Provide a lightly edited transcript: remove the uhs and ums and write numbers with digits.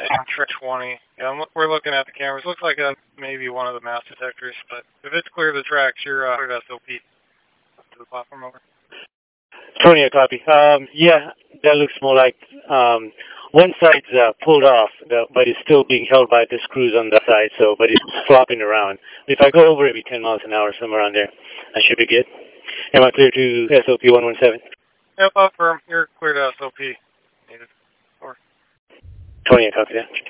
Track 20. Yeah, we're looking at the cameras. Looks like maybe one of the mass detectors, but if it's clear of the tracks, you're clear to SOP to the platform over. 20, copy. Yeah, that looks more like one side's pulled off, but it's still being held by the screws on the side, but it's flopping around. If I go over maybe 10 miles an hour, somewhere around there, I should be good. Am I clear to SOP 117? Yep, up firm. You're clear to SOP. 20, copy that.